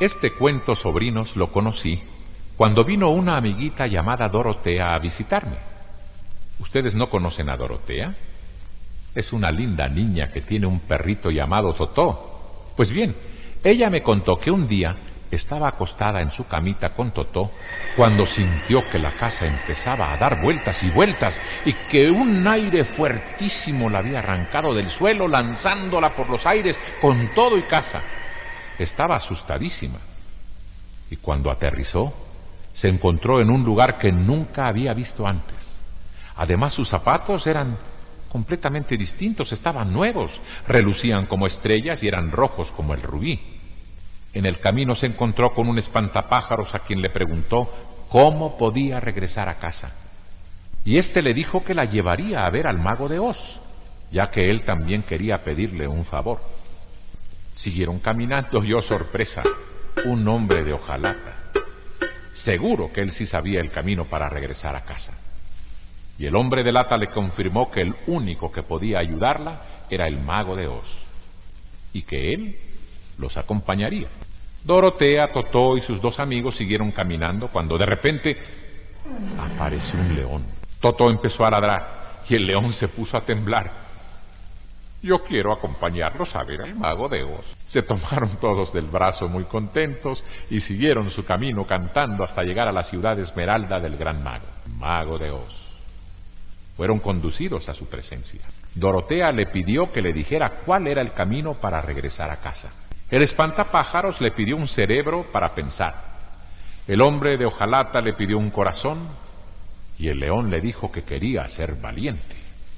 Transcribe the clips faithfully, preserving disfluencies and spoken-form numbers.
Este cuento, sobrinos, lo conocí cuando vino una amiguita llamada Dorotea a visitarme. ¿Ustedes no conocen a Dorotea? Es una linda niña que tiene un perrito llamado Totó. Pues bien, ella me contó que un día estaba acostada en su camita con Totó cuando sintió que la casa empezaba a dar vueltas y vueltas y que un aire fuertísimo la había arrancado del suelo, lanzándola por los aires con todo y casa. Estaba asustadísima y cuando aterrizó se encontró en un lugar que nunca había visto antes. Además, sus zapatos eran completamente distintos, estaban nuevos, relucían como estrellas y eran rojos como el rubí. En el camino se encontró con un espantapájaros a quien le preguntó cómo podía regresar a casa. Y éste le dijo que la llevaría a ver al mago de Oz, ya que él también quería pedirle un favor. Siguieron caminando y, oh sorpresa, un hombre de hojalata. Seguro que él sí sabía el camino para regresar a casa. Y el hombre de lata le confirmó que el único que podía ayudarla era el mago de Oz, y que él los acompañaría. Dorotea, Totó y sus dos amigos siguieron caminando cuando de repente apareció un león. Totó empezó a ladrar y el león se puso a temblar. Yo quiero acompañarlos a ver al mago de Oz. Se tomaron todos del brazo muy contentos y siguieron su camino cantando hasta llegar a la ciudad esmeralda del gran mago, mago de Oz. Fueron conducidos a su presencia. Dorotea le pidió que le dijera cuál era el camino para regresar a casa. El espantapájaros le pidió un cerebro para pensar. El hombre de hojalata le pidió un corazón y el león le dijo que quería ser valiente.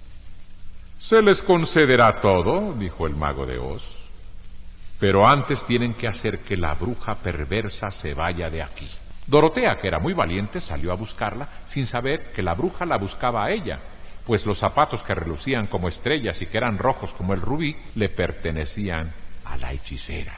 Se les concederá todo, dijo el mago de Oz, pero antes tienen que hacer que la bruja perversa se vaya de aquí. Dorotea, que era muy valiente, salió a buscarla sin saber que la bruja la buscaba a ella, pues los zapatos que relucían como estrellas y que eran rojos como el rubí le pertenecían a la hechicera.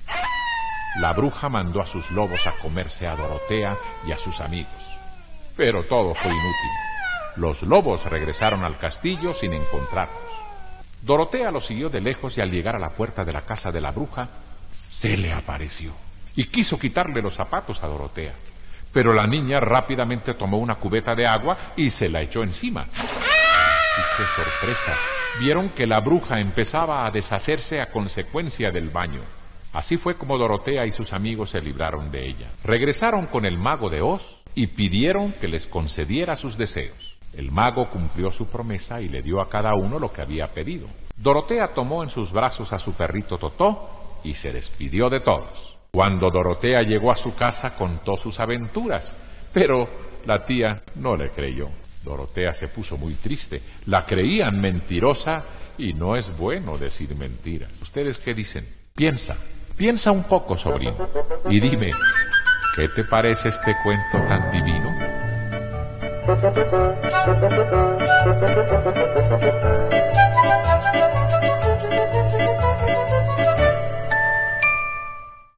La bruja mandó a sus lobos a comerse a Dorotea y a sus amigos, pero todo fue inútil. Los lobos regresaron al castillo sin encontrarlos. Dorotea los siguió de lejos y al llegar a la puerta de la casa de la bruja, se le apareció y quiso quitarle los zapatos a Dorotea, pero la niña rápidamente tomó una cubeta de agua y se la echó encima. Y qué sorpresa, vieron que la bruja empezaba a deshacerse a consecuencia del baño. Así fue como Dorotea y sus amigos se libraron de ella. Regresaron con el mago de Oz y pidieron que les concediera sus deseos. El mago cumplió su promesa y le dio a cada uno lo que había pedido. Dorotea tomó en sus brazos a su perrito Totó y se despidió de todos. Cuando Dorotea llegó a su casa contó sus aventuras, pero la tía no le creyó. Dorotea se puso muy triste, la creían mentirosa y no es bueno decir mentiras. ¿Ustedes qué dicen? Piensa, piensa un poco, sobrino, y dime, ¿qué te parece este cuento tan divino? Thank you.